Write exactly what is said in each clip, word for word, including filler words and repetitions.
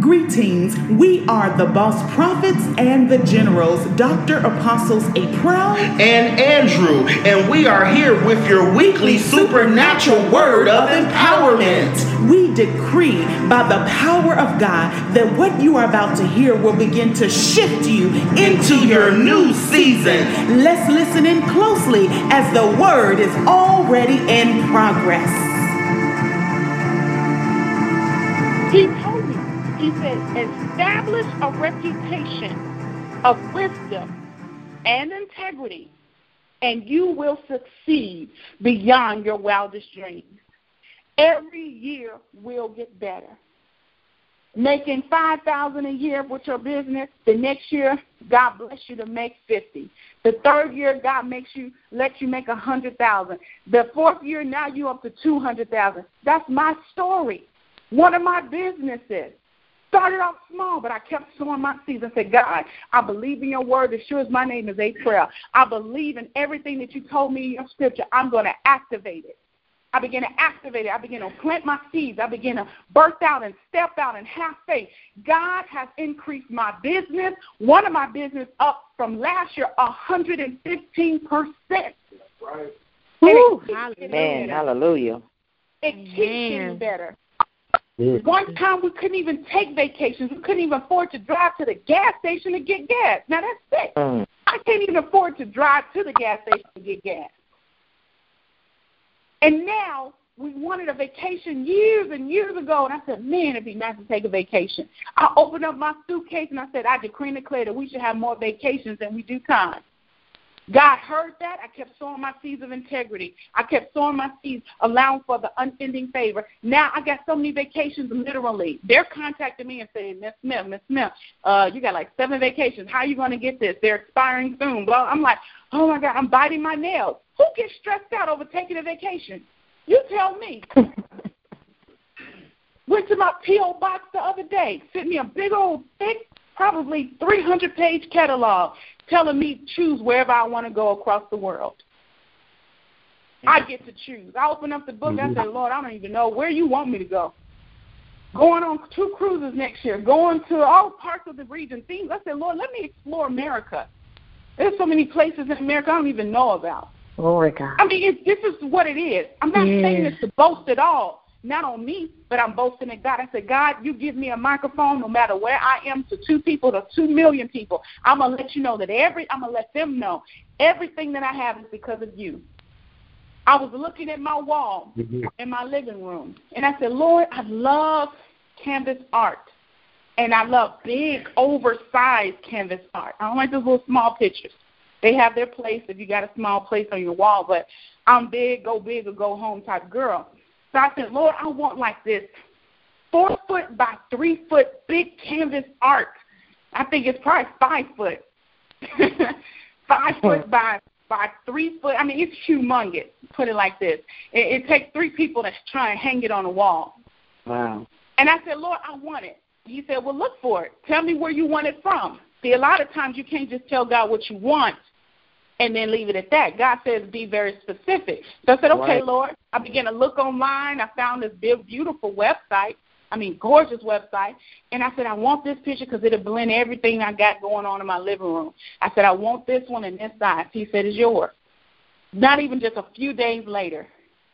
Greetings. We are the boss prophets and the generals, Doctor Apostles April and Andrew, and we are here with your weekly supernatural word of empowerment. We decree by the power of God that what you are about to hear will begin to shift you into your new season. Let's listen in closely as the word is already in progress. He told me, he said, establish a reputation of wisdom and integrity, and you will succeed beyond your wildest dreams. Every year will get better. Making five thousand dollars a year with your business, the next year, God bless you to make fifty. The third year, God makes you, lets you make one hundred thousand. The fourth year, now you're up to two hundred thousand. That's my story. One of my businesses started off small, but I kept sowing my seeds and said, God, I believe in your word as sure as my name is April. I believe in everything that you told me in your scripture. I'm going to activate it. I began to activate it. I began to plant my seeds. I began to birth out and step out and have faith. God has increased my business. One of my business up from last year, one hundred fifteen percent. Right. Woo, man, hallelujah. It keeps getting better. One time we couldn't even take vacations. We couldn't even afford to drive to the gas station to get gas. Now that's sick. Mm. I can't even afford to drive to the gas station to get gas. And now we wanted a vacation years and years ago, and I said, man, it'd be nice to take a vacation. I opened up my suitcase, and I said, I decree and declare that we should have more vacations than we do time. God heard that. I kept sowing my seeds of integrity. I kept sowing my seeds, allowing for the unending favor. Now I got so many vacations, literally. They're contacting me and saying, Miss Smith, Miss Smith, uh, you got like seven vacations. How are you going to get this? They're expiring soon. Well, I'm like, oh, my God, I'm biting my nails. Who gets stressed out over taking a vacation? You tell me. Went to my P O box the other day, sent me a big old, thick, probably three hundred page catalog telling me to choose wherever I want to go across the world. I get to choose. I open up the book. Mm-hmm. I said, Lord, I don't even know where you want me to go. Going on two cruises next year, going to all parts of the region. Things. I said, Lord, let me explore America. There's so many places in America I don't even know about. Glory God. I mean, it, this is what it is. I'm not yeah. saying this to boast at all. Not on me, but I'm boasting at God. I said, God, you give me a microphone no matter where I am, to two people, to two million people. I'm going to let you know that every, I'm going to let them know everything that I have is because of you. I was looking at my wall mm-hmm. in my living room, and I said, Lord, I love canvas art, and I love big, oversized canvas art. I don't like those little small pictures. They have their place if you got a small place on your wall, but I'm big, go big, or go home type girl. So I said, Lord, I want like this four foot by three foot big canvas art. I think it's probably five foot. five foot by by three foot. I mean, it's humongous, put it like this. It, it takes three people to try and hang it on a wall. Wow. And I said, Lord, I want it. He said, well, look for it. Tell me where you want it from. See, a lot of times you can't just tell God what you want and then leave it at that. God says be very specific. So I said, okay, right. Lord. I began to look online. I found this big, beautiful website. I mean, gorgeous website. And I said, I want this picture because it'll blend everything I got going on in my living room. I said, I want this one and this size. He said, it's yours. Not even just a few days later.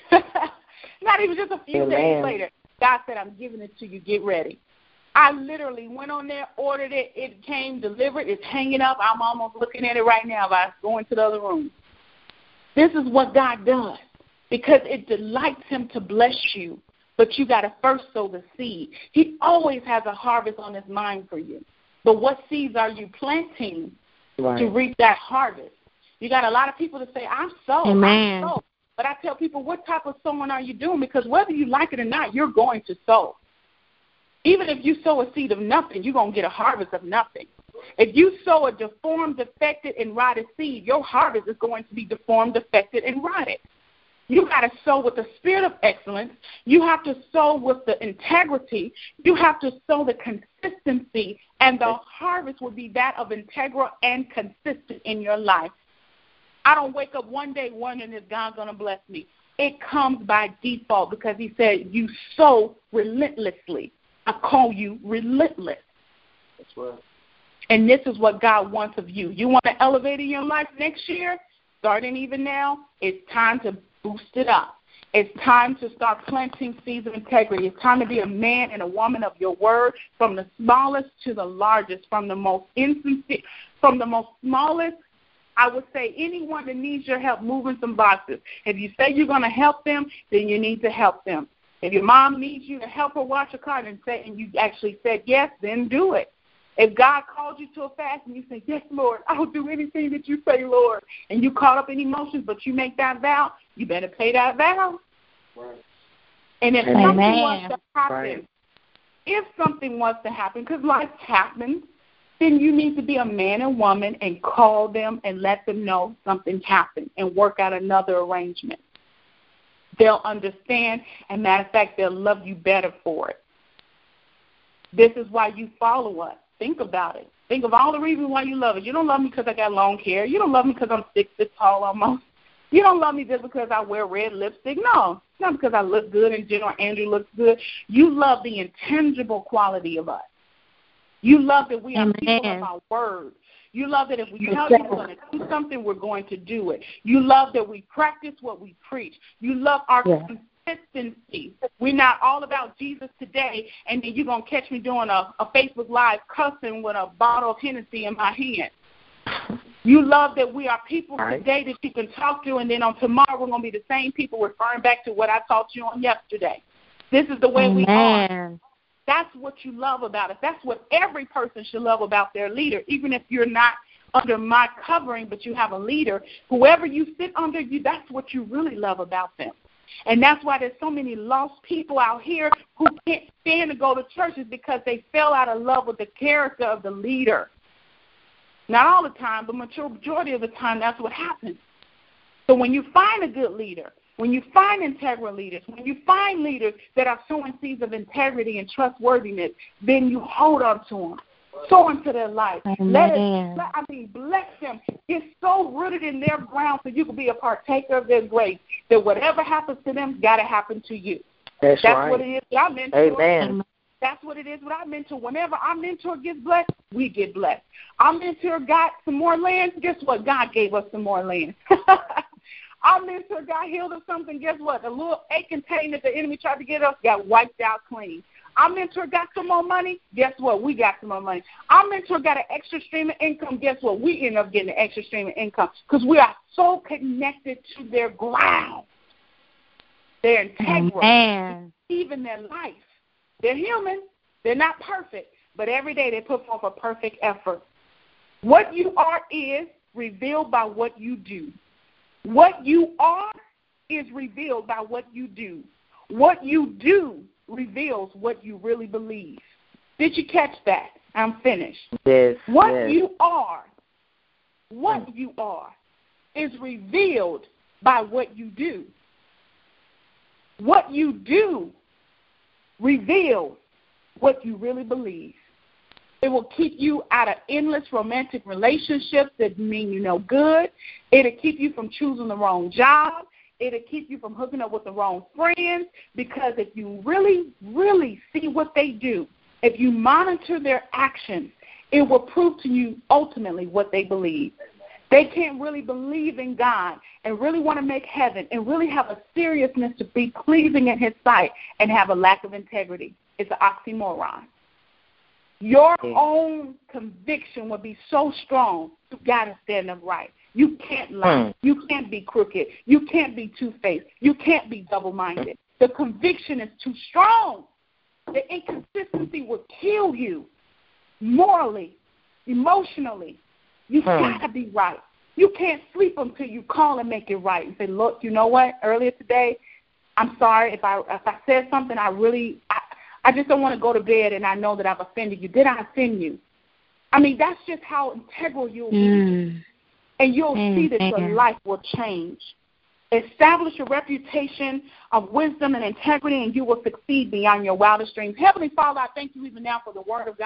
Not even just a few Amen. days later. God said, I'm giving it to you. Get ready. I literally went on there, ordered it. It came delivered. It's hanging up. I'm almost looking at it right now by going to the other room. This is what God does because it delights him to bless you, but you got to first sow the seed. He always has a harvest on his mind for you. But what seeds are you planting right. to reap that harvest? You got a lot of people that say, I'm sow. Amen. I'm sow. But I tell people, what type of sowing are you doing? Because whether you like it or not, you're going to sow. Even if you sow a seed of nothing, you're going to get a harvest of nothing. If you sow a deformed, defected, and rotted seed, your harvest is going to be deformed, defected, and rotted. You got to sow with the spirit of excellence. You have to sow with the integrity. You have to sow the consistency, and the harvest will be that of integral and consistent in your life. I don't wake up one day wondering if God's going to bless me. It comes by default because he said you sow relentlessly. I call you relentless. That's right. And this is what God wants of you. You want to elevate in your life next year? Starting even now, it's time to boost it up. It's time to start planting seeds of integrity. It's time to be a man and a woman of your word, from the smallest to the largest, from the most insincere, from the most smallest. I would say anyone that needs your help moving some boxes. If you say you're going to help them, then you need to help them. If your mom needs you to help her wash a car and say, and you actually said yes, then do it. If God called you to a fast and you say, yes, Lord, I'll do anything that you say, Lord, and you caught up in emotions, but you make that vow, you better pay that vow. Right. And if Amen. something was to happen, Right. if something was to happen, because life happens, then you need to be a man and woman and call them and let them know something happened and work out another arrangement. They'll understand, and matter of fact, they'll love you better for it. This is why you follow us. Think about it. Think of all the reasons why you love us. You don't love me because I got long hair. You don't love me because I'm six feet tall almost. You don't love me just because I wear red lipstick. No, not because I look good and General Andrew looks good. You love the intangible quality of us. You love that we are Amen. people of our word. You love that if we tell you we're going to do something, we're going to do it. You love that we practice what we preach. You love our Yeah. consistency. We're not all about Jesus today, and then you're going to catch me doing a, a Facebook Live cussing with a bottle of Hennessy in my hand. You love that we are people Right. today that you can talk to, and then on tomorrow we're going to be the same people referring back to what I taught you on yesterday. This is the way we are. Amen. That's what you love about us. That's what every person should love about their leader, even if you're not under my covering, but you have a leader. Whoever you sit under, you, that's what you really love about them. And that's why there's so many lost people out here who can't stand to go to churches because they fell out of love with the character of the leader. Not all the time, but majority of the time, that's what happens. So when you find a good leader, when you find integral leaders, when you find leaders that are sowing seeds of integrity and trustworthiness, then you hold on to them. Sow into their life. Amen. Let it, I mean, bless them. Get so rooted in their ground so you can be a partaker of their grace that whatever happens to them got to happen to you. That's, That's right. what it is that I mentor. Amen. That's what it is what I mentor. Whenever our mentor gets blessed, we get blessed. Our mentor got some more land. Guess what? God gave us some more land. Our mentor got healed of something. Guess what? The little aching pain that the enemy tried to get us got wiped out clean. Our mentor got some more money. Guess what? We got some more money. Our mentor got an extra stream of income. Guess what? We end up getting an extra stream of income because we are so connected to their ground. They're integral, Amen. even their life. They're human. They're not perfect, but every day they put forth a perfect effort. What you are is revealed by what you do. What you are is revealed by what you do. What you do reveals what you really believe. Did you catch that? I'm finished. Yes. What yes. you are, what you are, is revealed by what you do. What you do reveals what you really believe. It will keep you out of endless romantic relationships that mean you no good. It'll keep you from choosing the wrong job. It'll keep you from hooking up with the wrong friends, because if you really, really see what they do, if you monitor their actions, it will prove to you ultimately what they believe. They can't really believe in God and really want to make heaven and really have a seriousness to be pleasing in his sight and have a lack of integrity. It's an oxymoron. Your own conviction will be so strong, you got to stand up right. You can't lie. Hmm. You can't be crooked. You can't be two-faced. You can't be double-minded. The conviction is too strong. The inconsistency will kill you morally, emotionally. You hmm. got to be right. You can't sleep until you call and make it right and say, look, you know what? Earlier today, I'm sorry if I if I said something I really I, I just don't want to go to bed and I know that I've offended you. Did I offend you? I mean, that's just how integral you'll Mm. be. And you'll mm, see that your life will change. Establish a reputation of wisdom and integrity, and you will succeed beyond your wildest dreams. Heavenly Father, I thank you even now for the word of God.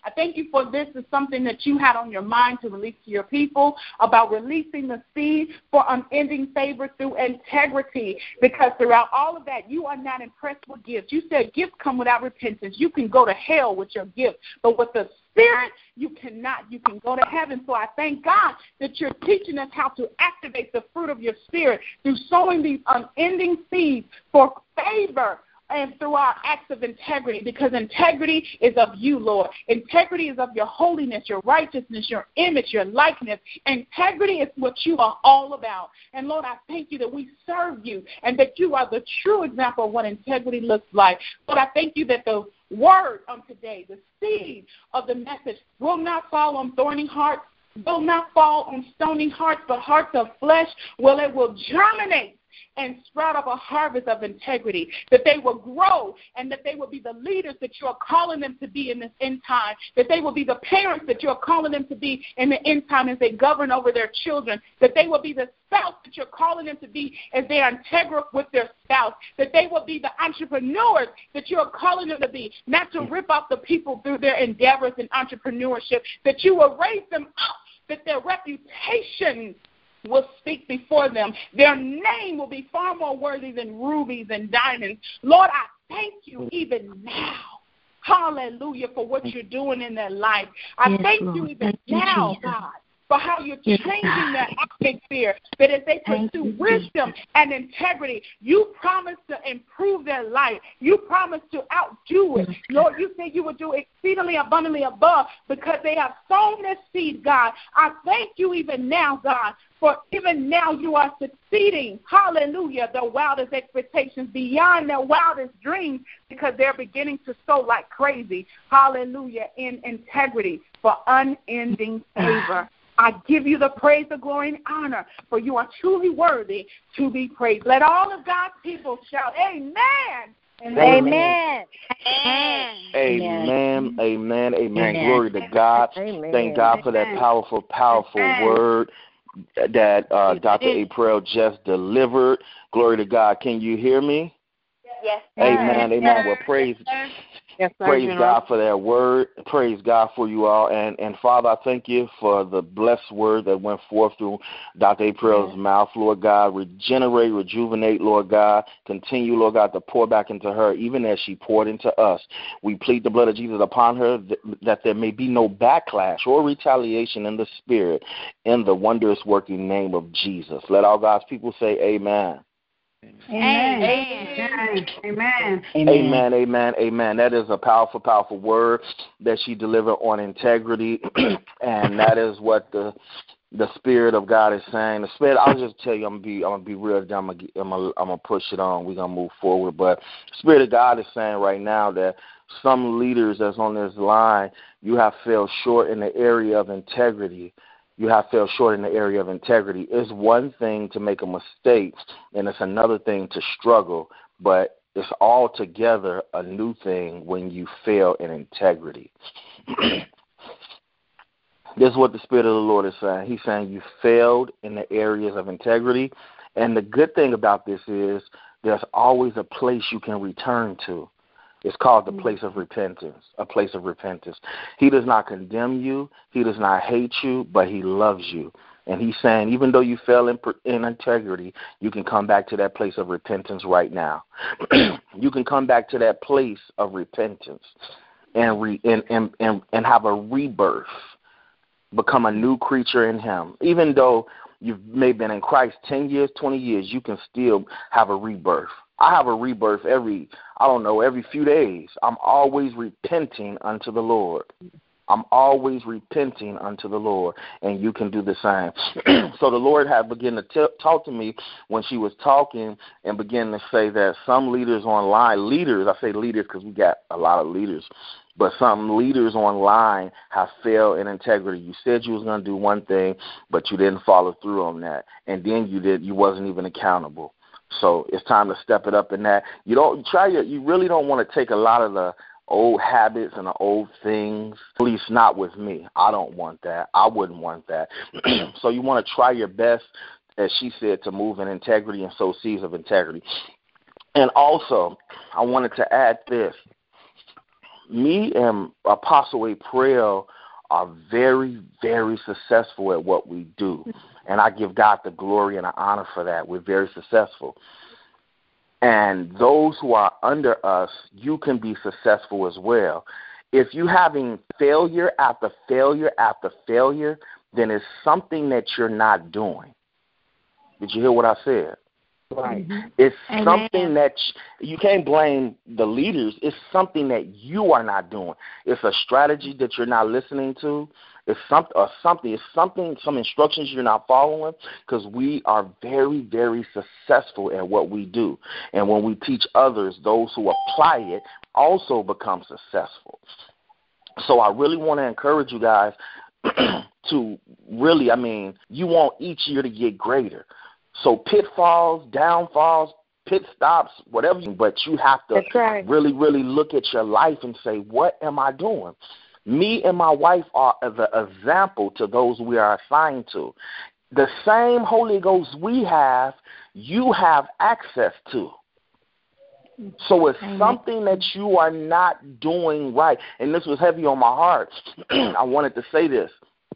I thank you for this is something that you had on your mind to release to your people about releasing the seed for unending favor through integrity, because throughout all of that, you are not impressed with gifts. You said gifts come without repentance. You can go to hell with your gift, but with the Spirit, you cannot. You can go to heaven. So I thank God that you're teaching us how to activate the fruit of your Spirit through sowing these unending seeds for favor and through our acts of integrity, because integrity is of you, Lord. Integrity is of your holiness, your righteousness, your image, your likeness. Integrity is what you are all about. And, Lord, I thank you that we serve you and that you are the true example of what integrity looks like. Lord, I thank you that the word of today, the seed of the message, will not fall on thorny hearts, will not fall on stony hearts, but hearts of flesh. Well, it will germinate and sprout up a harvest of integrity, that they will grow and that they will be the leaders that you are calling them to be in this end time, that they will be the parents that you are calling them to be in the end time as they govern over their children, that they will be the spouse that you're calling them to be as they are integral with their spouse, that they will be the entrepreneurs that you are calling them to be, not to rip off the people through their endeavors in entrepreneurship, that you will raise them up, that their reputation will speak before them. Their name will be far more worthy than rubies and diamonds. Lord, I thank you even now. Hallelujah, for what you're doing in their life. I yes, thank Lord. you even thank now, you, God, for how you're yes, changing their atmosphere, that as they pursue you, wisdom Jesus. and integrity, you promise to improve their life. You promise to outdo it. Lord, you say you will do exceedingly abundantly above because they have sown this seed, God. I thank you even now, God, for even now you are succeeding, hallelujah, their wildest expectations, beyond their wildest dreams, because they're beginning to sow like crazy, hallelujah, in integrity for unending favor. I give you the praise, the glory, and honor, for you are truly worthy to be praised. Let all of God's people shout, amen. Amen. Amen. Amen. Amen. Amen. Glory to God. Amen. Thank God for that powerful, powerful amen. word that uh, Doctor April just delivered. Glory to God. Can you hear me? Yes. Amen. Amen. Well, praise, yes, sir, praise God for that word. Praise God for you all. And, and Father, I thank you for the blessed word that went forth through Doctor April's yes. mouth, Lord God. Regenerate, rejuvenate, Lord God. Continue, Lord God, to pour back into her, even as she poured into us. We plead the blood of Jesus upon her, th- that there may be no backlash or retaliation in the spirit, in the wondrous working name of Jesus. Let all God's people say amen. Amen. Amen. Amen. Amen. Amen. Amen. That is a powerful, powerful word that she delivered on integrity, and that is what the the Spirit of God is saying. The Spirit, I'll just tell you, I'm gonna be, I'm gonna be real. I'm gonna, I'm gonna, I'm gonna push it on. We're gonna move forward. But the Spirit of God is saying right now that some leaders that's on this line, you have fell short in the area of integrity. You have fell short in the area of integrity. It's one thing to make a mistake, and it's another thing to struggle, but it's altogether a new thing when you fail in integrity. This is what the Spirit of the Lord is saying. He's saying you failed in the areas of integrity, and the good thing about this is there's always a place you can return to. It's called the place of repentance, a place of repentance. He does not condemn you. He does not hate you, but he loves you. And he's saying, even though you fell in, in integrity, you can come back to that place of repentance right now. You can come back to that place of repentance and, re, and, and, and, and have a rebirth, become a new creature in him. Even though you've maybe been in Christ ten years, twenty years, you can still have a rebirth. I have a rebirth every, I don't know, every few days. I'm always repenting unto the Lord. I'm always repenting unto the Lord, and you can do the same. So the Lord had begun to t- talk to me when she was talking and began to say that some leaders online, leaders, I say leaders because we got a lot of leaders, but some leaders online have failed in integrity. You said you was going to do one thing, but you didn't follow through on that, and then you did. You wasn't even accountable. So it's time to step it up in that. You don't try your, you really don't want to take a lot of the old habits and the old things, at least not with me. I don't want that. I wouldn't want that. So you want to try your best, as she said, to move in integrity and sow seeds of integrity. And also, I wanted to add this. me and Apostle April are very, very successful at what we do. And I give God the glory and the honor for that. We're very successful. And those who are under us, you can be successful as well. If you're having failure after failure after failure, then it's something that you're not doing. Did you hear what I said? Right. Mm-hmm. It's Amen. Something that you, you can't blame the leaders. It's something that you are not doing. It's a strategy that you're not listening to. It's some, or something. It's something, some instructions you're not following, because we are very, very successful at what we do. And when we teach others, those who apply it also become successful. So I really want to encourage you guys to really, I mean, you want each year to get greater. So pitfalls, downfalls, pit stops, whatever, but you have to right. really, really look at your life and say, what am I doing? Me and my wife are the example to those we are assigned to. The same Holy Ghost we have, you have access to. So it's Amen. Something that you are not doing right. And this was heavy on my heart. I wanted to say this.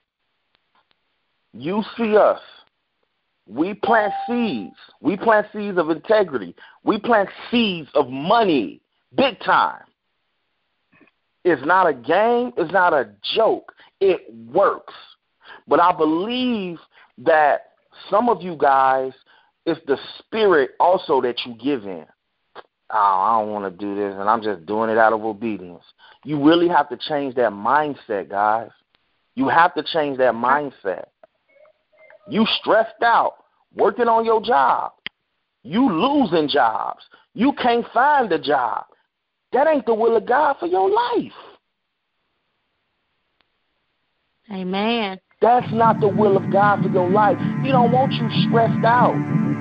You see us. We plant seeds. We plant seeds of integrity. We plant seeds of money, big time. It's not a game. It's not a joke. It works. But I believe that some of you guys, it's the spirit also that you give in. Oh, I don't want to do this, and I'm just doing it out of obedience. You really have to change that mindset, guys. You have to change that mindset. You stressed out, working on your job. You losing jobs. You can't find a job. That ain't the will of God for your life. Amen. That's not the will of God for your life. He don't want you stressed out.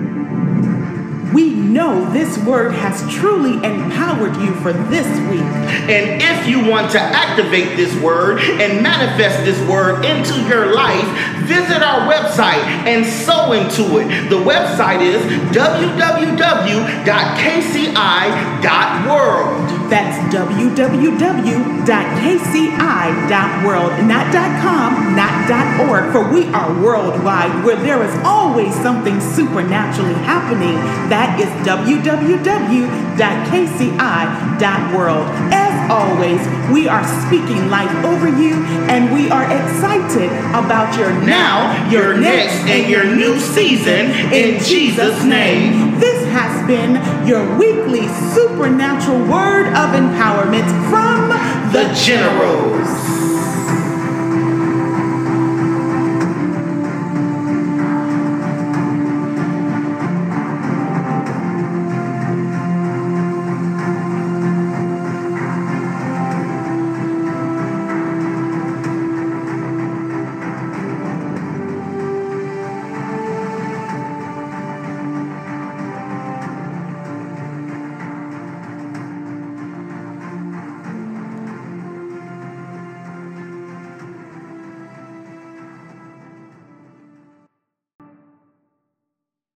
We know this word has truly empowered you for this week. And if you want to activate this word and manifest this word into your life, visit our website and sow into it. The website is w w w dot k c i dot world. That's w w w dot k c i dot world, not .com, not .org, for we are worldwide, where there is always something supernaturally happening. That is w w w dot k c i dot world. As always, we are speaking life over you, and we are excited about your now, your, your next, and your new season in Jesus' name. This has been your weekly supernatural word of empowerment from the Generals.